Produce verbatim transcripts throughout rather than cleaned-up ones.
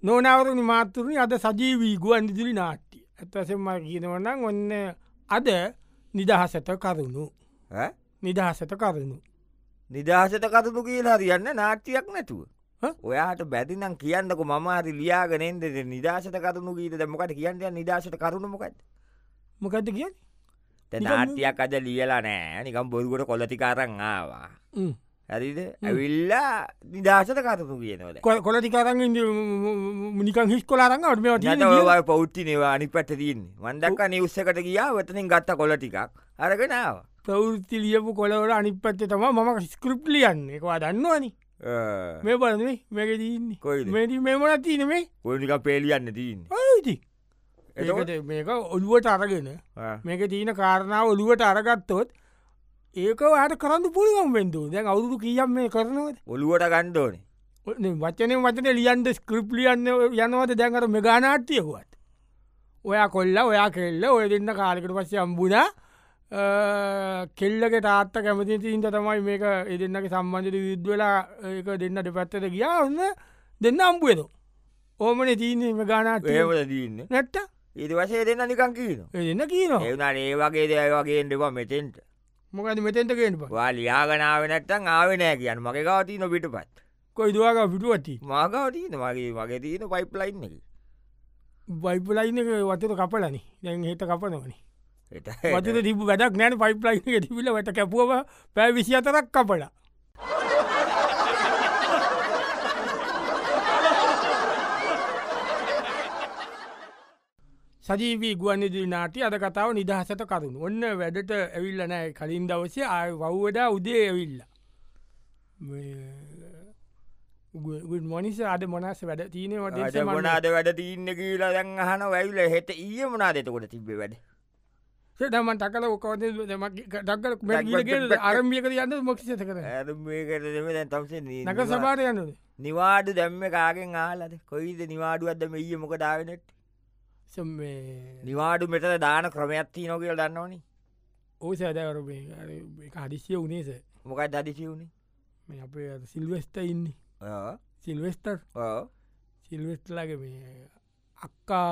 නොනවරුණි මාතුරනි අද සජීවී ගුවන් විදුලි නාට්‍ය ඇත්වසෙන්ම කියනවනම් ඔන්න අද නිදහසට කරුණු නිදහසට කරුණු නිදහසට කතුතු කියලා හරියන්න නාට්‍යයක් නැතුව ඔයාට බැදිනම් කියන්නක මම හරි ලියාගෙනෙන්ද නිදශත කරුණු ගීත මොකට කියන්න නිදශට කරුණුමකත් මොකද කිය නාට්‍යයක් අද ලියලා නෑ නිකම් බොරුගට කොලතිකාරං ආවා හරිද ඇවිල්ලා නිදශත කරුණු කියනවද කොලතිකාරන් නිකන් හිස් කොලාරංග ට පෞට්ටි නවා අනි පට තියන්නේ වන්දක්ක නිවස්සකට ගියා වතනින් ගත්ත කොල ටිකක් අරගෙනාව ප්‍රවෘත්ති ලියපු කොලවට අනිත් පත්තේ තම ම ස්කෘප් ලියන්න එකවා දන්නවනි මේ බලන මේක දීන්නේ කොයි මේදී මෙමන තියන මේ කොනික පේලියන්න තියන්න ති එකට මේක ඔළුවට අරගෙන මේක තියන කාරණාව ඔළුවට අරගත්තොත් ඒක වාට කරන්න පුළිගම් වෙන්තු දැන් අවුදු කියම් මේ කරනවද ඔළුවට ගණ්ඩෝනේ වචනය වචන ලියන්ට ස්ක්‍රප් ලියන්න යනවද දැන්කට මෙගානාට්‍යයකුවත් ඔයා කොල්ල ඔයා කෙල්ල ඔය දෙන්න කාලකට පස්සේ අම්බුණා කෙල්ලක තාත්ත කැමති තිීන්ට තමයි මේක එදන්නක සම්බන්ධට විද්වෙලා ඒක දෙන්නට පැත්තට ගියා ඔන්න දෙන්න අම්පුවද ඕමන තියන්නේ මේ ගානාට ඒවල දන්න නැට්ට ඒද වසේ දෙන්න නිකං කියීන එන්න කියන ඒවන ඒ වගේ දෙය වගේ දෙවා මෙතෙන්ට මොකද මෙතෙන්ට කියෙන වා ලියාගනාව නැත්තන් ආවෙනෑ කියන්න මගේ ගවතින පිට පත් කොයි දවාග පිටුවති මාගවතින වගේ වගේ තියන පයිප්ලයින් එක බයිපලයින් එක වතට කපලනි දැන් හිත කපනවනි වතට තිබ වැඩක් නෑන පයිප්ලයින් එක තිබිල වැට කැපුව පැෑ විසි අතරක් කපලා සජීවී ගුවන්නිදිරි නාටි අද කතාව නිදහසට කරුණු ඔන්න වැඩට ඇවිල්ල නෑ කලින් දවසේ ආය වව්වඩා උදේ ඇවිල්ල මොනිස අද මොනස වැඩ තියනවට මොනාද වැඩ තියන්න කියලා දැන් අහන වැැවිල හෙට ඒ මොනාදතකොට තිබේ වැඩ දම ටකල ඔකවද දක්කල අරමියක යන්න මොක්ෂත කර තම්සේ නක සපාට යන්නද නිවාඩු දැම්ම කාගෙන් ආලද කොයිද නිවාඩු අද මෙය මොක දාවනට නිවාඩු මෙට දාන ක්‍රමයක්ත්ති නොකල් දන්නවනි ඕ සෑදවර හදිසිය වනේස මොකයි දදිසි වුණේ මේ අපේ සිල්වෙස්ට ඉන්න සිල්වෙස්ටර් සිල්වෙස්ටලගේ මේ අක්කා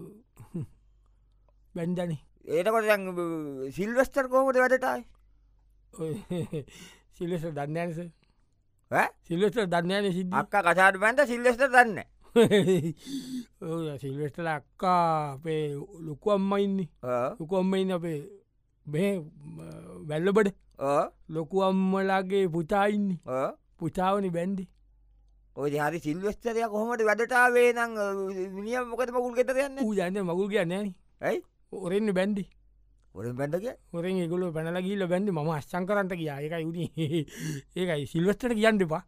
බැන්දනේ ඒතකොට සිල්වස්ටර් කෝමට වැඩටයි සිල්ලෙස දන්නෑනස සිල්ලෙස්ට දන්නෑන සිද අක්ක කසාට බැන්ට සිල්ලෙස්ට දන්න සිල්වෙස්ටල අක්කා අපේ ලොකු අම්මයින්නේ ලොකු අම්මයින්න අපේ බේ වැල්ලබඩ ලොකු අම්මලාගේ පුතායින්නේ පුතාවනි බැන්ඩි ඔය හරි සිල්වස්ටරය කොහොමට වැඩටාවේ නම් මිනිියම් මොකද මකුල් ගෙත යන්න ජන්න මකුල් කියන්න ඇයි ඔරෙන්න්න බැන්ඩි ඔර බැඩක ඔරෙන් ගොල පැනලගීල බැන්ඩි ම අස්සංකරන්ට කිය එකයි යුණ ඒකයි සිල්වස්ටට කියන්න දෙපා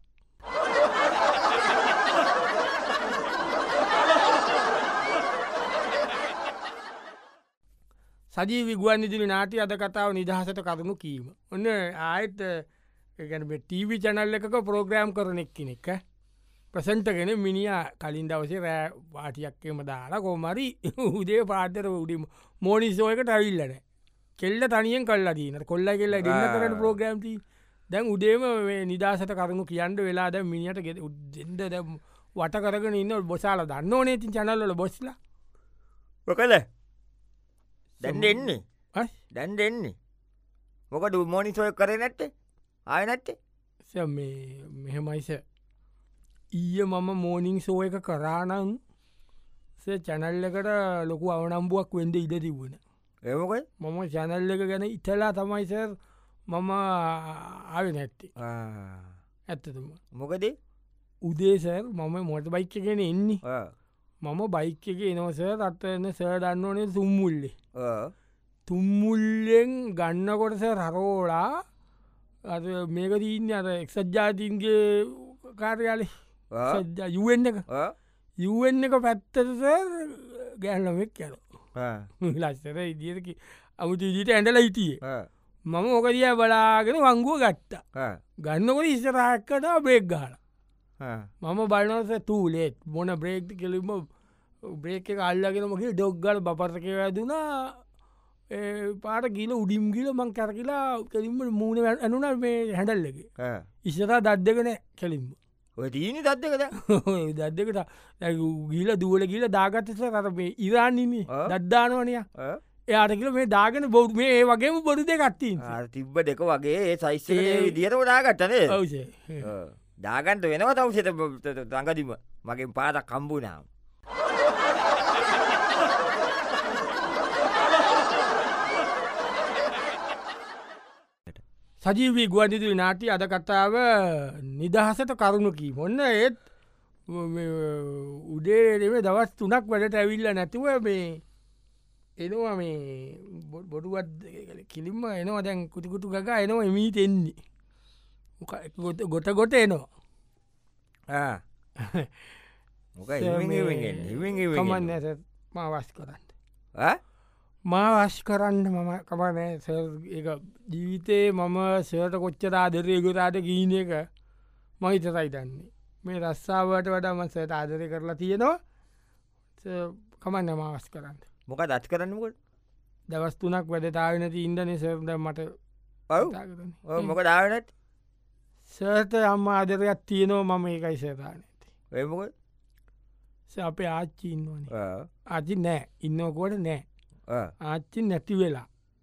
සජීවි ගුවන් ඉදිරි නාටි අද කතාව නිදහසට කරුණු කීම ඔන්න ආයත් ගැන ටීවි චැනල් එකක ප්‍රෝග්‍රෑම් කරනෙක් කෙනෙක් ප්‍රසන්ටගෙන මිනිිය කලින් දවසේ රෑ පාටියක්කෙම දාලා කොමරි උදේ පාතර උඩිම මෝනිසෝයකට ඇවිල්ලන කෙල්ල තනියෙන් කල්ලා දීන කොල්ල කෙල්ල දෙන්න කරන ප්‍රෝග්‍රම්ති දැන් උදේම නිදසට කරුණු කියන්න වෙලාද මිනිට ගෙ උද්දෙන්ද වට කරගෙන ඉන්න බොසාල දන්න ඕනේ ති චනල්ල බොස්ලා මොකද දැන් එන්නේ දැන් දෙන්නේ මොකට මෝනිසෝය කර නැත්ත ආය නැත්තේ මේ මෙහෙමයිස ඊය මම මෝනිින් සෝ එක කරානං චැනල් එකට ලොකු අවනම්බුවක් වෙන්ඩ ඉඩ තිබුණ ඒමකයි මම චැනල් එක ගැන ඉතලා තමයිස මම ආව නැත්තේ ඇත්තතුම මොකද උදේසර් මම මොට බයික්ක ගෙන එන්නේ මම බයික්ක එක එනවස රත්වන්න සෑ දන්න ඕනේ තුම්මුල්ලේ තුම්මුල්ලෙන් ගන්නකොටස රරෝලා මේක දීන්න අර එක්සත් ජාතින්ගේ කාර්යාලේ යුවෙන් එක යුවෙන් එක පැත්තස ගෑන්ලමෙක් යන ලස්සර ඉදික අමුතු ඉදිට ඇඩල හිටිය මම ඕකදිය බලාගෙන වංගුව ගත්තා ගන්නකොට ඉස්සරහක්කට බ්‍රේක් ගාල මම බලනස තූලේත් මොන බ්‍රේක්ති කෙලිම බ්‍රේක් එක අල්ලගෙනමගේ ඩොග්ගල බපරක වැදුනා පාට ගිල උඩිම් ගිල මං කැරකිලා කෙලින්ම මූුණ ඇනුන මේ හැඩල්ලගේ ඉස්සරා දද්දගෙන කෙලින්ම ඔය තීනි දත්දකද දද්දකට ගීල දුවල ගීල දාගත්තස කර මේ ඉරාන්නින්නේ දද්දානවනය එයාට කියල මේ දාගෙන බොඩ් මේ ඒ වගේම බොඩු දෙකත්ති තිබ්බ දෙක වගේ ඒ සයිස්සේ විදිහට දාගත්තනේ දාගන්ට වෙනව තවසට දඟදිම මගේ පාතක් කම්බුනාව සජීවී ගුවන්දිදිරි නාටි අද කතාව නිදහසට කරුණුකී මොන්න ඒත් උදේම දවස් තුනක් වැඩට ඇවිල්ල නැතිව මේ එනවා මේ බොඩුවත් කිලින්ම එනවා දැන් කුටිකුටු ගග එනවා එමීට එන්නේ ගොට ගොට එනවා කමන්න ඇස මාවස් කරන්න මා වශ් කරන්න මම කමන ඒ ජීවිතේ මම සයට කොච්චර ආදරයගුරාට ගීන එක මහිතරයි දන්නේ මේ රස්සාාවට වඩා මසට ආදරය කරලා තියෙනවා කමන්න මාවස් කරන්න මොක දත් කරන්නකට දවස් තුනක් වැඩතාාවනති ඉන්දන සරද මට මොක දාවනට සර්ත අම්ම ආදරයක් තියනවා මම ඒකයි සේතානති ඒමක අපේ ආච්චි ඉන්නවන ආචි නෑ ඉන්නකොට නෑ ආච්චි නැති වෙලා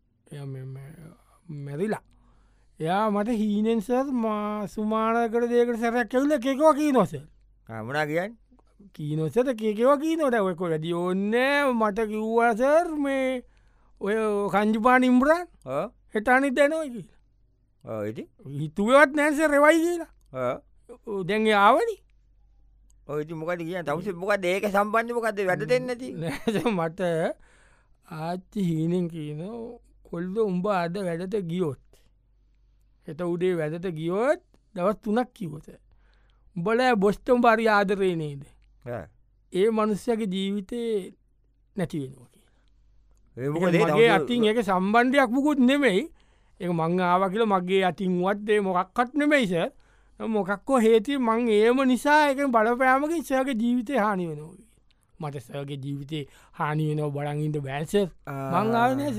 මැරිලා එයා මට හීනෙන්සර් මා සුමානකට දේකට සැරක් කෙවුල කෙකවා කී නොස මනා කියන්න කීනොසට කෙකවා කී නොට ඔයකො ඇති ඔන්න මට කිව්වාසර් මේ ඔය කංජුපාන ඉම්බරන් හෙටානි දැනවයි හිතුවත් නෑන්ස රෙවයි කියලා දැන්ගේ ආවනි ඔය මොකට කිය තවස මොකක් ඒක සම්බන්ධ මොකක්ද වැඩ දෙන්නති මට ආච්චි හීනෙන් කියන කොල්ද උඹ අද වැඩට ගියොත් එත උඩේ වැඩට ගියොත් දවස් තුනක් කිවත උඹල බොස්්ටම් බරි ආදරේ නේද ඒ මනුස්්‍යගේ ජීවිතය නැතිවෙනවා මගේ අතින් ඒක සම්බන්ධයක් මුකුත් නෙමෙයි ඒ මං ආව කියල මගේ අතින්වත්දේ මොකක්කත් නෙමෙයිස මොකක්කෝ හේති මං ඒම නිසා එක බලපෑමකින් සයගේ ජීවිතය හානි වෙනවා මට සගේ ජීවිතේ හානි වෙනව බලඟින්ට බෑස මං ආනස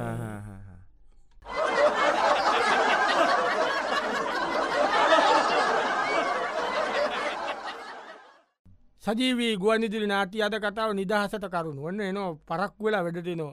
සජීවී ගුවනිදිරි නාටි අද කතාව නිදහසට කරුණු වන්න එනවා පරක් වෙලා වැඩටනවා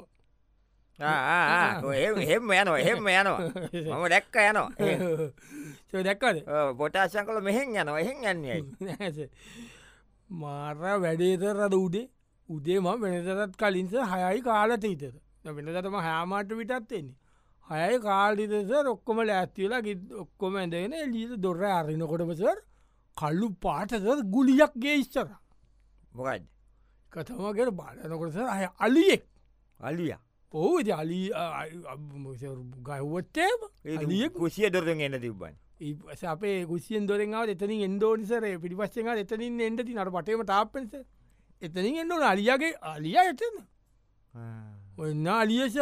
එහෙම යනවා එහෙම යනවා මම දැක්ක යනවා දැක්කද පොටාශන් කළ මෙහෙන් යනවා එහෙන් යන්නේ මාර වැඩේතරද උඩේ උදේ ම වෙනතරත් කලින්ස හයයි කාලට හිතර වෙනදටම හෑමාට විටත් එන්නේ හයයි කාල්ලිතස ඔක්කොම ලෑස්තිවෙලා ගි ඔක්කොම ඇඳගෙන එලීට දොර අරිනකොටමසර් කල්ලු පාටසර ගුලියක්ගේ ඉස්සර මොකයිද කතමගේ බාලනකොටස අය අලියෙක් අලිය ඕද අලි ගයවත්තේ එලිය කුසිය දොරෙන් එන්න තිබ්බන් අපේ කුසියෙන් දොරෙන්ාව එතනින් එන්දෝනිසර පිටිපස්සෙන් එතනින් එන්ඩති නට පටේම තාපෙන්ස එතනින් එන්න අලියගේ අලිය එතන ඔන්න අලියස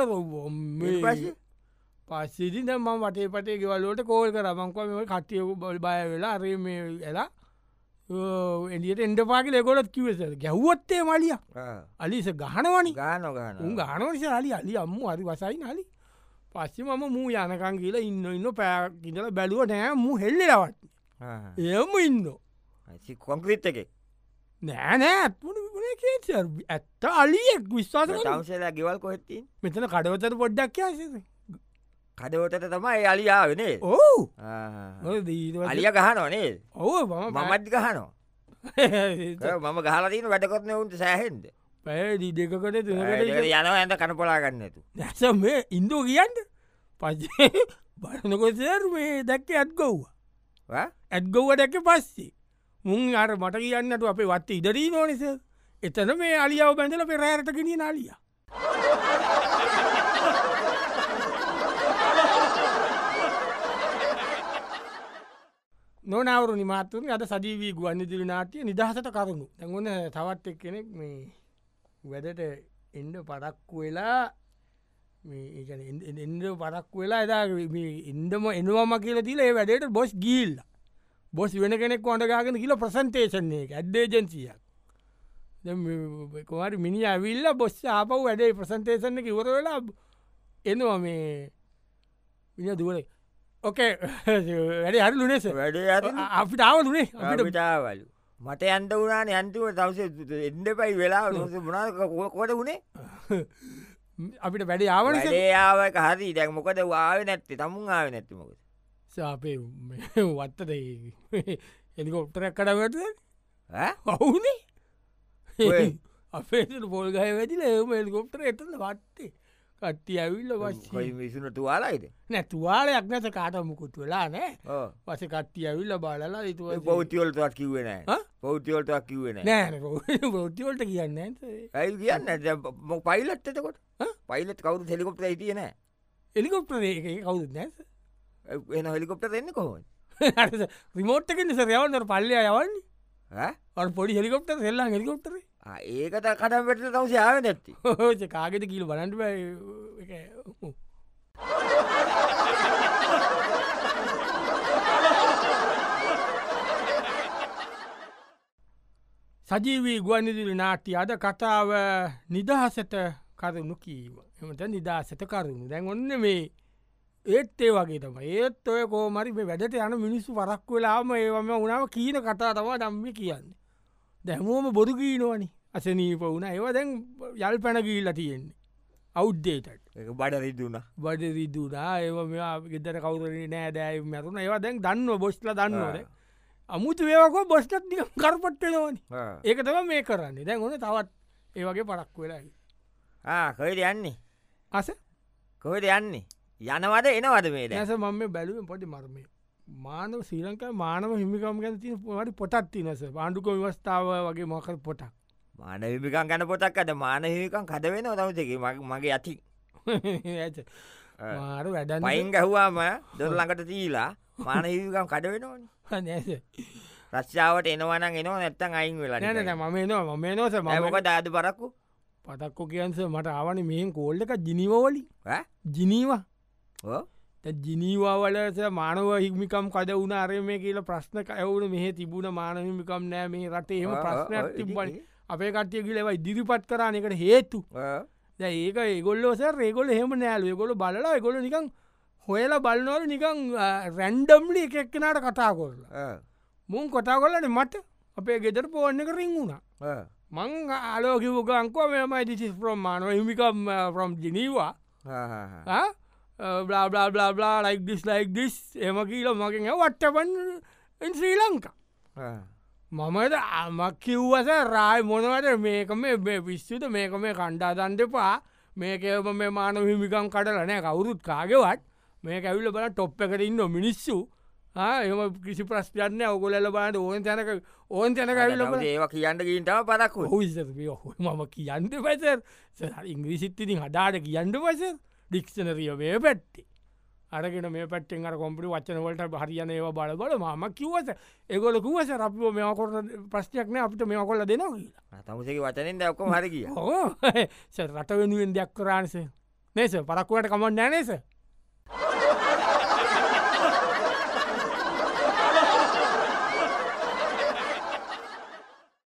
පස්සේති ම වටේ පටේ ගෙවල්ලෝට කෝල් කර මංකම කට්ටියකු බොල් බය වෙලා අරේ මේ එලා එලියට එන්ඩ පාකිල ගොලත් කිවස ගැව්වත්තේ මලිය අලිස ගහනවනි ගාන ගන උන් ගානවනිස අලි අලි අම්මු අරි වසයි නලි පස්සෙ මම මූ යනකන් කියලා ඉන්න ඉන්න පෑකිදල බැලුව නෑ මු හෙල්ලෙලවත් එම ඉන්න කොංක්‍රීට් එක නෑ නෑ ඇත්ම ඇත්ත අලියෙක් විශ්වාස තවසලා ගෙවල් කොහෙත්ති මෙතන කඩවතර පොඩ්ඩක් යාස කඩවතට තමයි අලියා වනේ ඕ අලිය ගහනවනේ ඔව මමත් ගහනෝ මම ගහලතින වැඩකොත්න උන්ට සෑහෙන්ද පැඩි දෙකකට යන ඇත කනපොලා ගන්නතු නැස මේ ඉන්දෝ කියන්න පජ බලනකොසර් මේ දැක්ක ඇත්ගව්වා ඇත්ගව්ව දැක්ක පස්සේ මුන් අර මට කියන්නට අපේ වත්ත ඉදරී නොනිස එතන මේ අලියාව බැඳල පෙරෑරට ගෙනිය නාලිය නොනවරු නිමාතුන් අද සජීවී ගුවන්නිදිරි නාටිය නිදහසට කරුණු දැඟොන්න තවත් එක් කෙනෙක් මේ වැඩට එන්ඩ පරක්කු වෙලා එන්ඩ පරක්කු වෙලා එදා එන්ඩම එනවාම කියල තිල ඒ වැඩට බොස් ගිල්ල බොස් වෙන කෙනෙක් කොඩගාගෙන කියල ප්‍රසන්ටේෂන්නේ එක ඇඩ්ඩේජන්සියක් කොමට මිනි ඇවිල්ල බොස් ආපව් වැඩේ ප්‍රසන්ටේෂන් එක ඉවර වෙලා එනවා මේ මිනි දුවල ඕකේ වැඩ හරි ලුනේස වැඩේ අපිට ආවලුනේ අපිට පිටාවලු මට අන්ට වුණාන අන්තිව තවස එන්ඩ පයි වෙලා නොස මනා කොට වුණේ අපිට වැඩ ආවන ඒයාවක හරි දැක් මොකද වාව නැත්තේ තමුන් ආව නැති මොකද සාපේ වත්තද එලිකොප්ටරක් කඩවට ඔවුනේ අපේ පොල්ගය වැදිල එම එලිකොප්ටර එතල වත්තේ කට්ටිය ඇවිල්ල වස් විසුන තුවාලායිද නැතුවාලයක් නැත කාට මුකුත් වෙලා නෑ පස කට්ටිය ඇවිල්ල බලලා ඉතුව පෞතිවලටක් කිවෙන පෞතිවලටක් කිවෙන නෑ පෞතිවලට කියන්න ඇයි කියන්න පයිලට්ටකොට පයිලට කවුතු හෙලිකොප්ට හිටිය නෑ එලිකොප්ට කවුද නැස එන හෙලිකොප්ට දෙන්න කොහොම රිමෝට්ක නිස යවන්නට පල්ලය යවන්නේ පොඩි හෙලිකොප්ට සෙල්ලා හෙලිකොප්ටර ඒකට කටම් වැට තවස යාව නැත්ති ඕ කාගෙත කියල බලන්ට සජීවී ගුවන්නිදිරි නාට්‍ය අද කතාව නිදහසට කරුණු කීම එමට නිදහසට කරුණු දැන් ඔන්න මේ ඒත් ඒ වගේ තම ඒත් ඔය කෝමරි වැඩට යන මිනිස්සු පරක් වෙලාම ඒවම උනාව කීන කතා තවා දම්ම කියන්නේ දැමෝම බොදු කීනවනි අසනීප වුණ ඒව දැන් යල් පැනගීල්ල තියෙන්නේ අවුද්දේටට බඩ රිදුන බඩ රිදුනා ඒව මෙයා ගෙදර කවුරේ නෑ දෑ මැරුණ ඒවා දැන් දන්න බොස්්ල දන්නවද අමුතු ඒවක බොස්ටත් දික කරපට්ටෙනවනි ඒක තම මේ කරන්නේ දැන් ඕන තවත් ඒවගේ පරක් වෙලා කොයිද යන්නේ අස කොයිද යන්නේ යනවද එනවද මේ දැස මම බැලුවෙන් පොටි මර්මය මානව ශ්‍රී ලංකා මානව හිමිකම් ගැන ති ට පොටත් තිනස පාණ්ඩුක විවස්ථාව වගේ මොකර පොටක් මාන හිමිකන් ගැන පොතක් අද මාන හිමිකන් කද වෙන දවසක මගේ ඇති මාර වැඩ පයින් ගැහවාම දොර ළඟට තීලා මාන හිමිකම් කඩ වෙනවන නැස රශ්ාවට එනවන එනවා නැත්තන් අයින් වෙලා නෑ මම නවා ම නෝස මක දාද පරක්කු පතක්කො කියන්ස මට ආවන මෙහෙන් කෝල්ල එක ජිනිවවලි ජිනීවා ජිනීවාවලස මානව හිමිකම් කද වුණ අරම කියල ප්‍රශ්න ඇවුන මෙහ තිබුණ මානහිමිකම් නෑ මේ රටේ එම ප්‍රශ්නයක් තිබ්බනි අපේ කටය කියලව ඉදිරිපත් කරන එකට හේතු ඒක ඒගොල්ලෝස රේගොල හෙම නෑල ගොල බලලා ගොල නිකං හොයලා බලනවල නිකං රැන්ඩම්ලි එක එක්කෙනට කතා කොරලා මුන් කොතා කොල්ලට මට අපේ ගෙදර පෝර්ණ එක රිං වුණා මං ආලෝකිවකංකෝ මෙමයි දිසිස් ප්‍රම් මානව හිමිකම් from Geneva blah blah blah blah like this like this එම කියල මකින් වට්ටපන් ශ්‍රී ලංකා මමද අමක් කිව්වස රායි මොනවට මේක මේ විශ්චුත මේක මේ කණ්ඩා දන්ඩපා මේකම මේ මානව හිමිකම් කටලනෑ කවුරුත් කාගෙවත් මේ ඇවිල බල ටොප් එකට ඉන්න මිනිස්සු එම කිසි ප්‍රශ්යන්න ඔගොලල බාට ඕන් තැනක ඕන් තැනක ඇවිල ඒවා කියන්න ගීන්ටව පදක් හොයිස මම කියන්න පසර් ඉංග්‍රීසිත්තිතින් හදාට කියන්න පස ඩික්ෂනරිය වේ පැත්ති අරගෙන මේ පැටෙන් අර කොම්පිටි වචනවලට හරියන ඒවා බල බල ම කිවස එගොල කිවස අපිෝ මෙකොට ප්‍රශ්නයක්න අපිට මේ කොල්ල දෙනවා කියලා තමුසේ වචනින් දැක්කොම හරි කිය රට වෙනුවෙන් දෙයක් කරානස නේස පරක්කුවට කමන්න නෑනේස